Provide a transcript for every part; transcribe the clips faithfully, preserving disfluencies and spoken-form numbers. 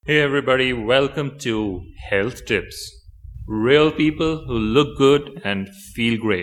Hey everybody, welcome to Health Tips. Real people who look good and feel great.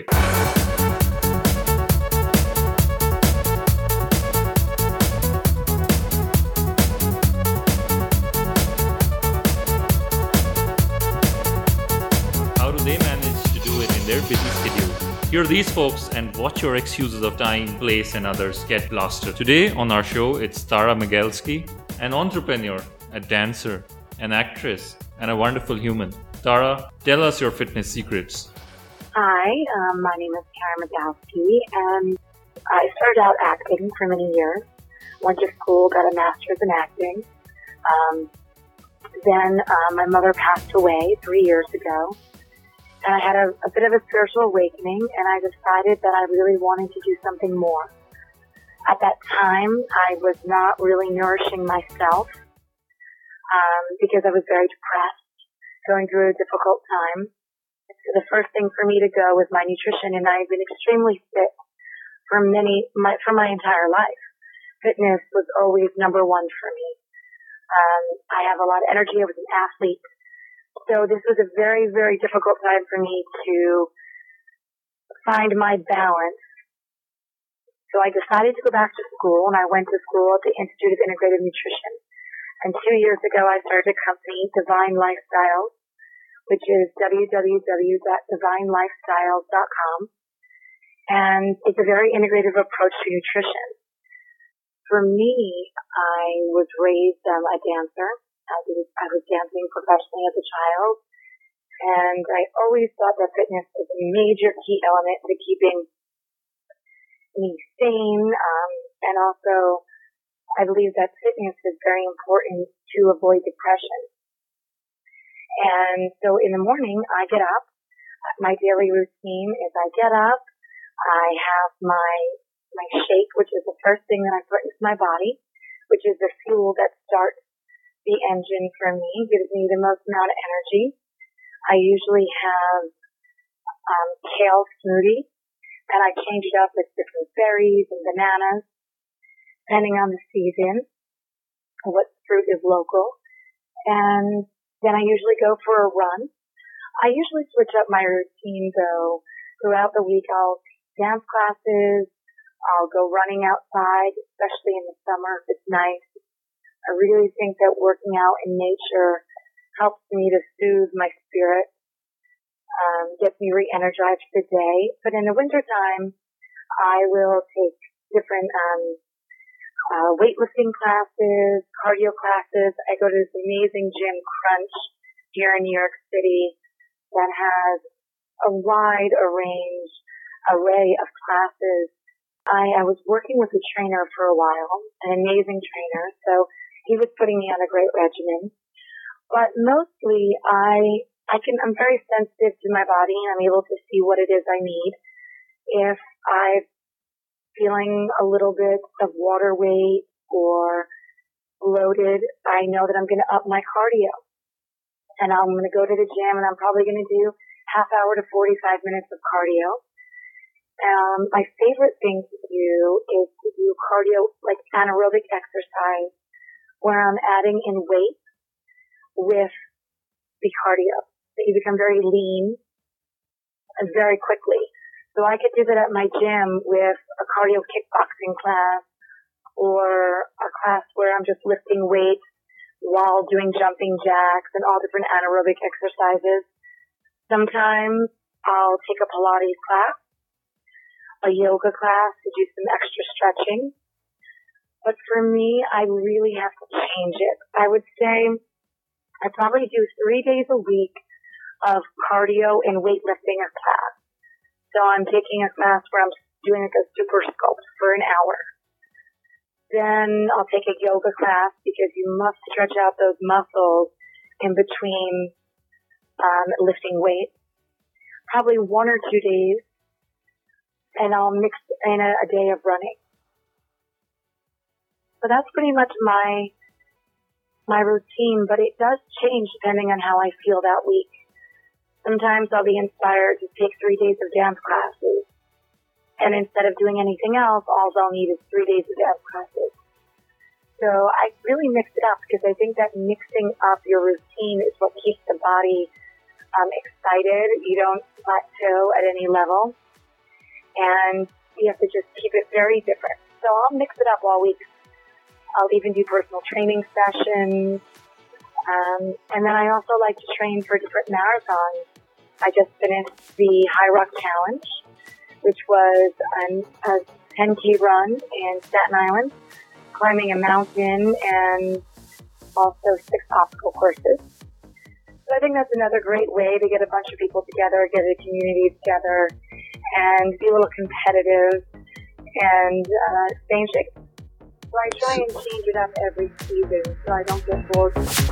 How do they manage to do it in their busy schedule? Hear these folks and watch your excuses of time, place, and others get plastered. Today on our show, it's Tara Migelski, an entrepreneur, a dancer, an actress, and a wonderful human. Tara, tell us your fitness secrets. Hi, um, my name is Tara Migelski, and I started out acting for many years. Went to school, got a master's in acting. Um, then uh, my mother passed away three years ago. And I had a, a bit of a spiritual awakening, and I decided that I really wanted to do something more. At that time, I was not really nourishing myself um, because I was very depressed, going through a difficult time. So the first thing for me to go was my nutrition, and I've been extremely fit for many, my, for my entire life. Fitness was always number one for me. Um, I have a lot of energy. I was an athlete. So this was a very, very difficult time for me to find my balance. So I decided to go back to school, and I went to school at the Institute of Integrative Nutrition. And two years ago, I started a company, Divine Lifestyles, which is w w w dot divine lifestyles dot com. And it's a very integrative approach to nutrition. For me, I was raised um, a dancer. I was, I was dancing professionally as a child, and I always thought that fitness was a major key element to keeping me sane, um, and also I believe that fitness is very important to avoid depression. And so in the morning, I get up. My daily routine is I get up, I have my my shake, which is the first thing that I put into my body, which is the fuel that starts the engine for me, gives me the most amount of energy. I usually have um, kale smoothie, and I change it up with different berries and bananas, depending on the season, what fruit is local. And then I usually go for a run. I usually switch up my routine, though. Throughout the week, I'll take dance classes. I'll go running outside, especially in the summer if it's nice. I really think that working out in nature helps me to soothe my spirit, um, gets me re-energized for the day. But in the wintertime, I will take different um, uh, weightlifting classes, cardio classes. I go to this amazing gym, Crunch, here in New York City, that has a wide range, array of classes. I, I was working with a trainer for a while, an amazing trainer, so he was putting me on a great regimen. But mostly, I I can I'm very sensitive to my body, and I'm able to see what it is I need. If I'm feeling a little bit of water weight or bloated, I know that I'm going to up my cardio. And I'm going to go to the gym, and I'm probably going to do half hour to forty-five minutes of cardio. Um, my favorite thing to do is to do cardio, like anaerobic exercise, where I'm adding in weight with the cardio. So you become very lean very quickly. So I could do that at my gym with a cardio kickboxing class or a class where I'm just lifting weights while doing jumping jacks and all different anaerobic exercises. Sometimes I'll take a Pilates class, a yoga class to do some extra stretching. But for me, I really have to change it. I would say I probably do three days a week of cardio and weightlifting a class. So I'm taking a class where I'm doing like a super sculpt for an hour. Then I'll take a yoga class because you must stretch out those muscles in between um, lifting weights. Probably one or two days. And I'll mix in a, a day of running. So that's pretty much my my routine, but it does change depending on how I feel that week. Sometimes I'll be inspired to take three days of dance classes, and instead of doing anything else, all I'll need is three days of dance classes. So I really mix it up because I think that mixing up your routine is what keeps the body um, excited. You don't plateau at any level. And you have to just keep it very different. So I'll mix it up all week. I'll even do personal training sessions. Um, and then I also like to train for different marathons. I just finished the High Rock Challenge, which was an, a ten K run in Staten Island, climbing a mountain and also six obstacle courses. So I think that's another great way to get a bunch of people together, get a community together, and be a little competitive and uh, stay in shape. So I try and change it up every season so I don't get bored.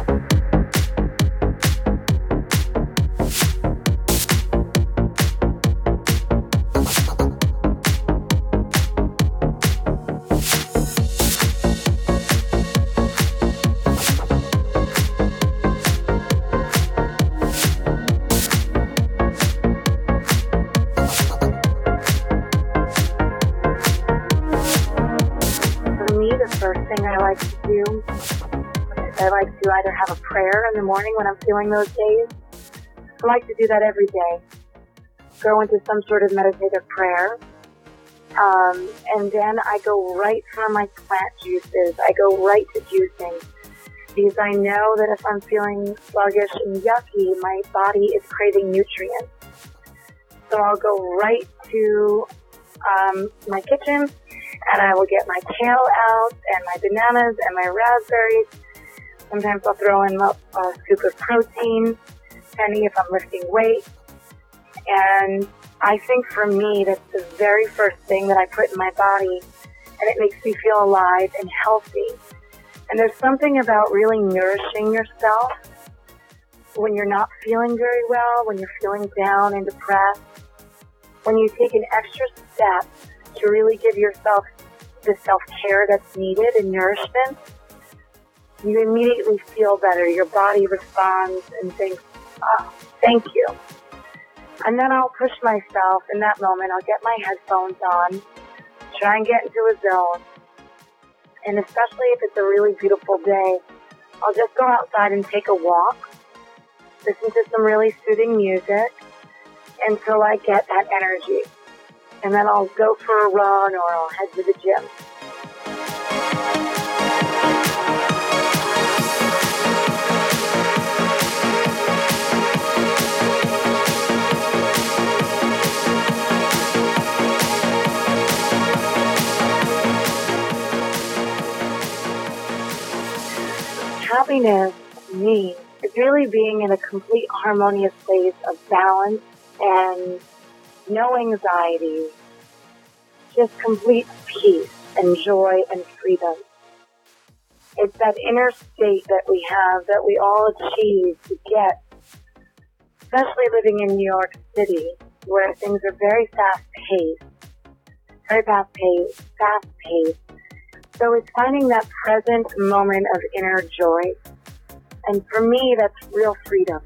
First thing I like to do, I like to either have a prayer in the morning when I'm feeling those days. I like to do that every day. Go into some sort of meditative prayer. Um, and then I go right for my plant juices. I go right to juicing because I know that if I'm feeling sluggish and yucky, my body is craving nutrients. So I'll go right to um, my kitchen, and I will get my kale out and my bananas and my raspberries. Sometimes I'll throw in a, a scoop of protein, depending if I'm lifting weight. And I think for me, that's the very first thing that I put in my body, and it makes me feel alive and healthy. And there's something about really nourishing yourself when you're not feeling very well, when you're feeling down and depressed, when you take an extra step to really give yourself the self-care that's needed and nourishment, you immediately feel better. Your body responds and thinks, oh, thank you. And then I'll push myself in that moment. I'll get my headphones on, try and get into a zone. And especially if it's a really beautiful day, I'll just go outside and take a walk, listen to some really soothing music until I get that energy. And then I'll go for a run or I'll head to the gym. Happiness, to me, is really being in a complete harmonious place of balance and no anxiety, just complete peace and joy and freedom. It's that inner state that we have, that we all achieve to get, especially living in New York City, where things are very fast-paced, very fast-paced, fast-paced. So it's finding that present moment of inner joy. And for me, that's real freedom.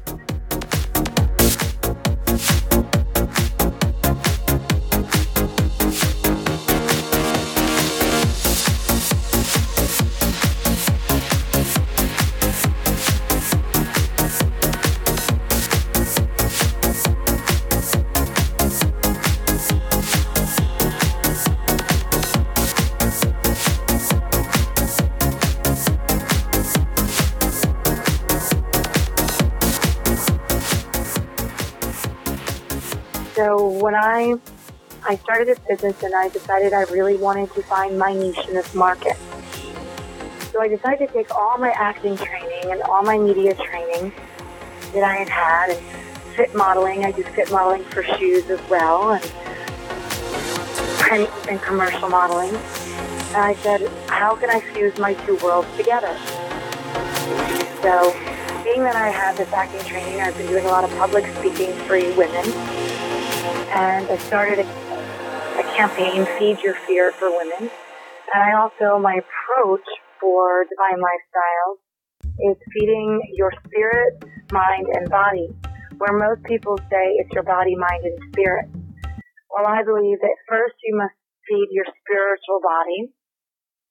So when I I started this business and I decided I really wanted to find my niche in this market. So I decided to take all my acting training and all my media training that I had had and fit modeling. I do fit modeling for shoes as well and print and commercial modeling. And I said, how can I fuse my two worlds together? So being that I had this acting training, I've been doing a lot of public speaking for women. And I started a, a campaign, Feed Your Fear for Women. And I also, my approach for Divine Lifestyles is feeding your spirit, mind, and body, where most people say it's your body, mind, and spirit. Well, I believe that first you must feed your spiritual body,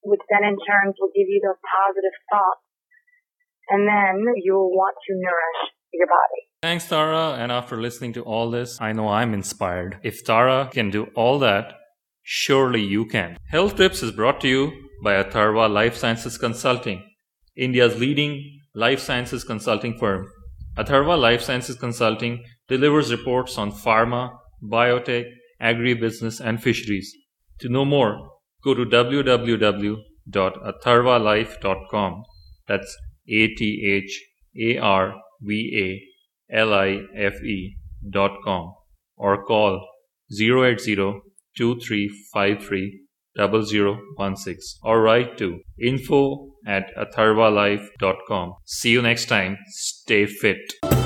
which then in turn will give you those positive thoughts. And then you'll want to nourish your body. Thanks, Tara. And after listening to all this, I know I'm inspired. If Tara can do all that, surely you can. Health Tips is brought to you by Atharva Life Sciences Consulting, India's leading life sciences consulting firm. Atharva Life Sciences Consulting delivers reports on pharma, biotech, agribusiness, and fisheries. To know more, go to w w w dot atharva life dot com. That's A T H A R V A L I F E dot com or call zero eight zero two three five three zero zero one six or write to info at atharva life dot com. See you next time. Stay fit.